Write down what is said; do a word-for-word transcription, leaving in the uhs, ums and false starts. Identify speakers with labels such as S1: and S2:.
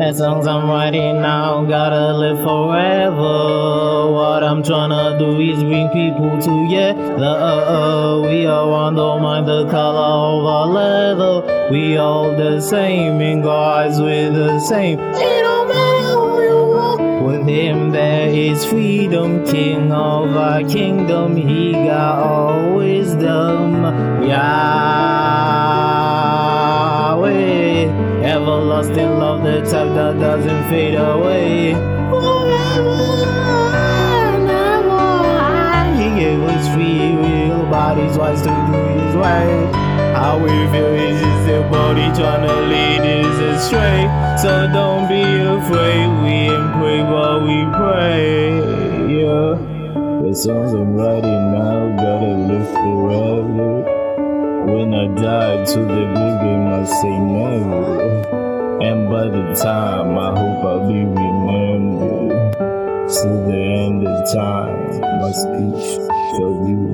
S1: That songs I'm writing now gotta live forever. What I'm tryna do is bring people together. We all want, don't mind the color of our leather. We all the same, and God's with the same. It don't matter who you are. With Him there is freedom, King of our kingdom. He got all wisdom. Yahweh. Everlasting love, the type that doesn't fade away. Forever and ever. He gave us free will, bodies wise to do His way. How we feel is just the body tryna lead us astray. So don't be afraid, we ain't pray while we pray. Yeah, the songs I'm writing now gotta live forever. When I die to the grave, they must say never. And by the time, I hope I'll be remembered. Till the end of time, my speech shall be